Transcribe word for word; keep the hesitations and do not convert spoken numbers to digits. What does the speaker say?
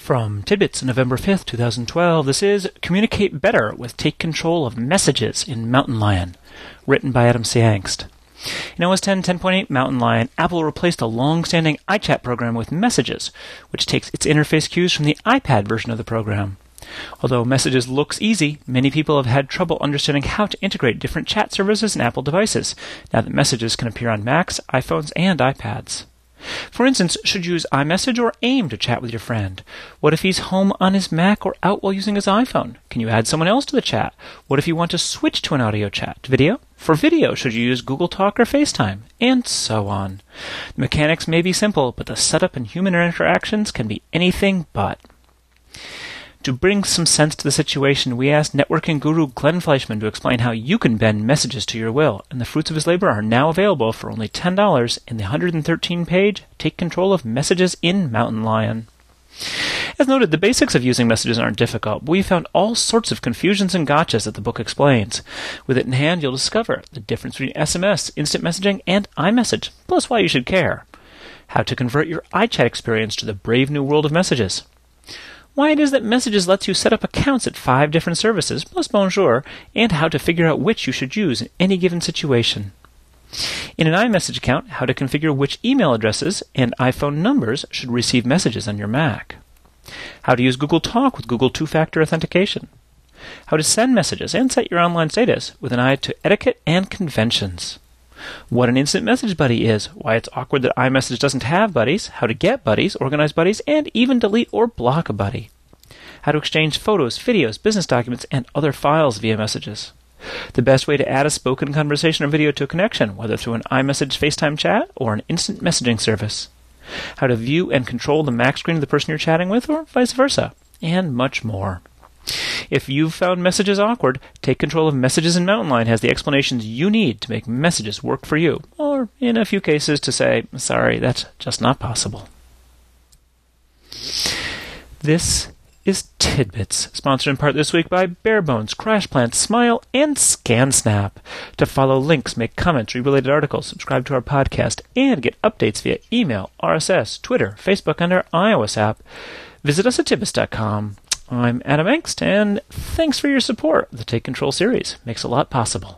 From Tidbits, November fifth, twenty twelve, this is Communicate Better with Take Control of Messages in Mountain Lion, written by Adam C. Angst. In O S ten ten point eight Mountain Lion, Apple replaced a long-standing iChat program with Messages, which takes its interface cues from the iPad version of the program. Although Messages looks easy, many people have had trouble understanding how to integrate different chat services in Apple devices, now that Messages can appear on Macs, iPhones, and iPads. For instance, should you use iMessage or AIM to chat with your friend? What if he's home on his Mac or out while using his iPhone? Can you add someone else to the chat? What if you want to switch to an audio chat? Video? For video, should you use Google Talk or FaceTime? And so on. The mechanics may be simple, but the setup and human interactions can be anything but. To bring some sense to the situation, we asked networking guru Glenn Fleischman to explain how you can bend Messages to your will, and the fruits of his labor are now available for only ten dollars in the one hundred thirteen page Take Control of Messages in Mountain Lion. As noted, the basics of using Messages aren't difficult, but we found all sorts of confusions and gotchas that the book explains. With it in hand, you'll discover the difference between S M S, instant messaging, and iMessage, plus why you should care. How to convert your iChat experience to the brave new world of Messages. Why it is that Messages lets you set up accounts at five different services, plus Bonjour, and how to figure out which you should use in any given situation. In an iMessage account, how to configure which email addresses and iPhone numbers should receive messages on your Mac. How to use Google Talk with Google Two-Factor Authentication. How to send messages and set your online status with an eye to etiquette and conventions. What an instant message buddy is, why it's awkward that iMessage doesn't have buddies, how to get buddies, organize buddies, and even delete or block a buddy. How to exchange photos, videos, business documents, and other files via Messages. The best way to add a spoken conversation or video to a connection, whether through an iMessage FaceTime chat or an instant messaging service. How to view and control the Mac screen of the person you're chatting with, or vice versa, and much more. If you've found Messages awkward, Take Control of Messages in Mountain Lion has the explanations you need to make Messages work for you, or in a few cases to say, sorry, that's just not possible. This is Tidbits, sponsored in part this week by Barebones, CrashPlant, Smile, and ScanSnap. To follow links, make comments, read related articles, subscribe to our podcast, and get updates via email, R S S, Twitter, Facebook, and our iOS app, visit us at tidbits dot com. I'm Adam Angst, and thanks for your support. The Take Control series makes a lot possible.